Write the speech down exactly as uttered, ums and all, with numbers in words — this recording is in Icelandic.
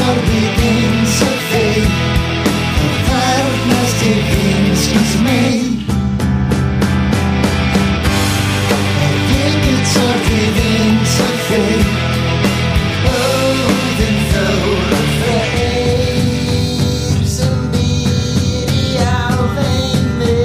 orðið eins og þeir og þarnast ég einskis meir.